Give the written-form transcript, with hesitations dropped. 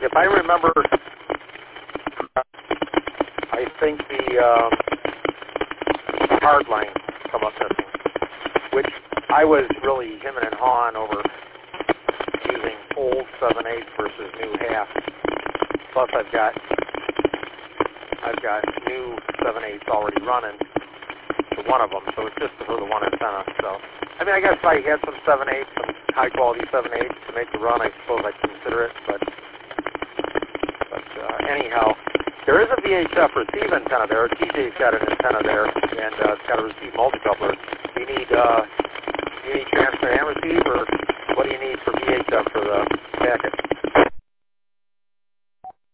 if I remember, I think the hard line come up missing, which I was really hemming and hawing over using old 7/8 versus new half. Plus, I've got new 7/8 already running to one of them, so it's just for the one antenna. So, I mean, I guess if I had some 7/8, some high-quality 7/8 to make the run, I suppose I'd consider it. But anyhow, there is a VHF receive antenna there. TJ's got an antenna there, and it's got a receive multicoupler. Do you need transmit and receive, or what do you need for VHF for the packet?